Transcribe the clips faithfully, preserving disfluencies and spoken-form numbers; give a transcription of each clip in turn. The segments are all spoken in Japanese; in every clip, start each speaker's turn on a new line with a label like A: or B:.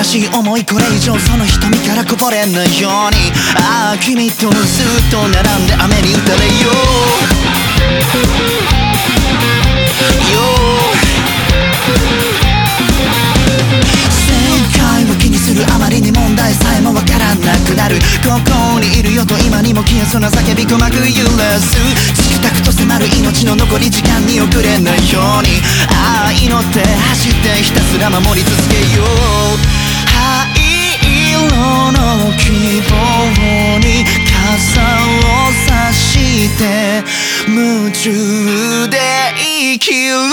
A: しい思いこれ以上その瞳からこぼれないように、ああ君とずっと並んで雨に打たれようよ。正解を気にするあまりに問題さえもわからなくなる。ここにいるよと今にも消えそうな叫び鼓膜揺らす。チクタクと迫る命の残り時間に遅れないように、ああ祈って走ってひたすら守り続けよう。灰色の希望に傘を差して夢中で生きろ。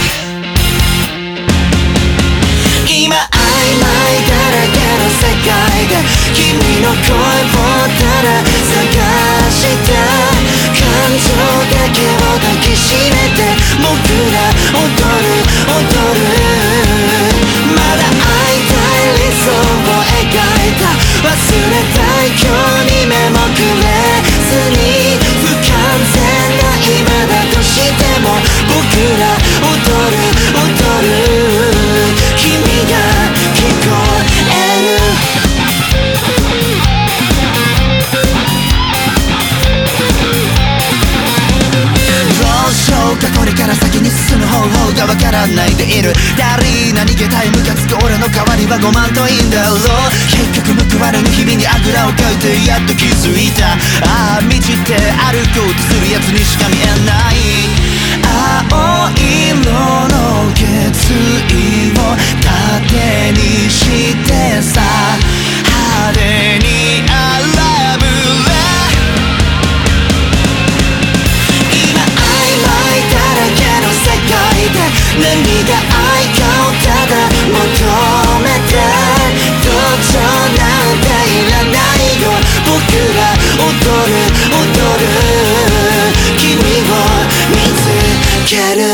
A: 今曖昧だらけの世界で君の声をただ探した感情だけを抱きしめて僕ら踊る踊る。まだ会いたい理想を描いた忘れたい今日に目もくれずに不完全な今だとしても僕ら踊る踊る。君が聞こえる。どうしようかこれから先に進む方法がわからないでいる。誰な逃げたいムカつく俺の代わりはごまんといいんだろう。結局報われぬ日々にあぐらをかいてやっと気づいた。ああ道って歩こうとするやつにしか見えない。青色の決意を盾にしてさ派手に荒ぶれ。今曖昧だらけの世界で何が愛かをただ求めて同情なんていらないよ。僕ら踊る踊る君を見つける。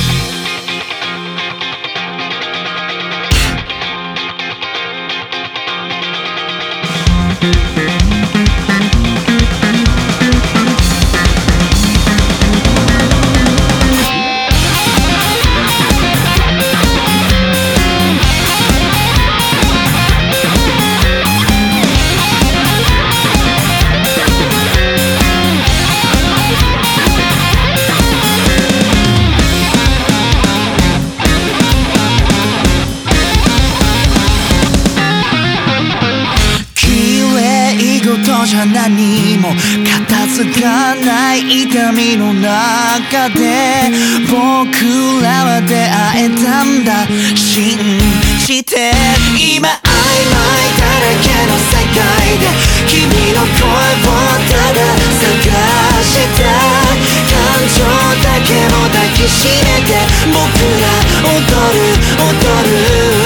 A: じゃ何も片付かない痛みの中で僕らは出会えたんだ信じて。今曖昧だらけの世界で君の声をただ探した感情だけを抱きしめて僕ら踊る踊る。